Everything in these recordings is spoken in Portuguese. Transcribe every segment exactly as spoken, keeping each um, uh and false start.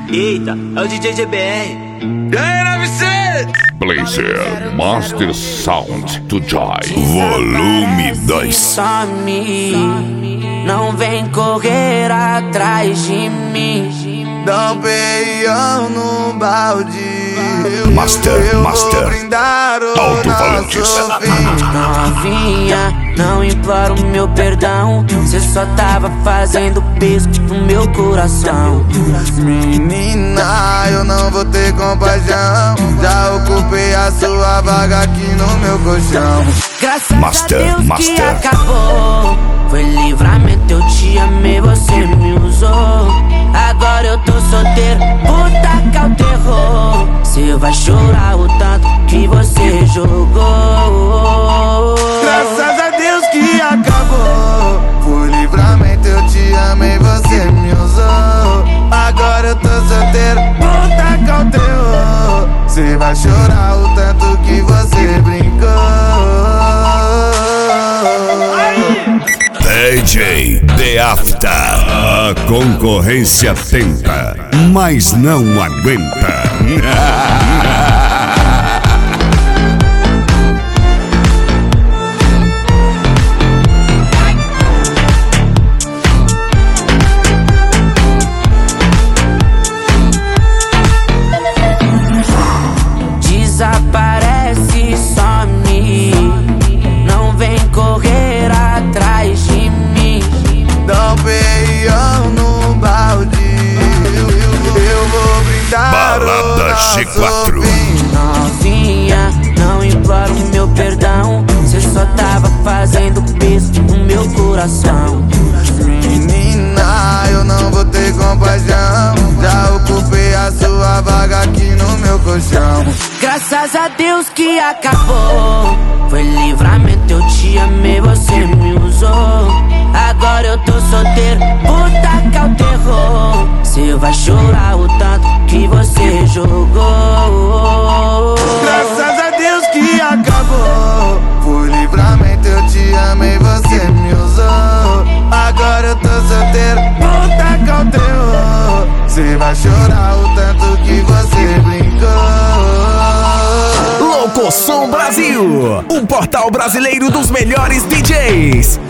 Eita, é o D J G B R. Blazer Master Sound to Joy Volume dois. Some, não vem correr atrás de mim. Dá um peião no balde. Master, eu Master vou brindar o Alto-falantes. nosso fim. Novinha, não imploro meu perdão. Cê só tava fazendo peso no meu coração. Menina, eu não vou ter compaixão. Já ocupei a sua vaga aqui no meu colchão. Graças Master, a Deus Master. que acabou. Foi livramento, eu te amei, você me usou. Agora eu tô solteiro, vou tacar o terror. Cê vai chorar o tanto que você jogou. Graças a Deus que acabou. Foi livramento, eu te amei, você me usou. Agora eu tô solteiro, vou tacar o terror. Cê vai chorar o tanto que você brincou. D J The After. A concorrência tenta, mas não aguenta. Desaparece, some, não vem correr atrás de mim. Dá um peião no balde. Eu, eu, eu vou brindar Balada o nosso G quatro. fim. Novinha, não imploro meu perdão. Cê só tava fazendo peso no meu coração. Menina, eu não vou ter compaixão. Já ocupei a sua vaga aqui no meu colchão. Graças a Deus que acabou. Foi livramento, eu te amei, você me usou. Agora eu tô solteiro, vou tacar o terror. Cê vai chorar o tanto que você jogou. Graças a Deus que acabou. Foi livramento, eu te amei, você me usou. Agora eu tô solteiro, vou tacar o terror. Cê vai chorar o tanto que você brincou. Loucosom Brasil, um portal brasileiro dos melhores D Js.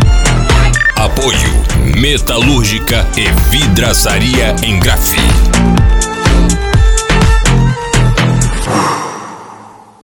Apoio Metalúrgica e Vidraçaria Engrafe.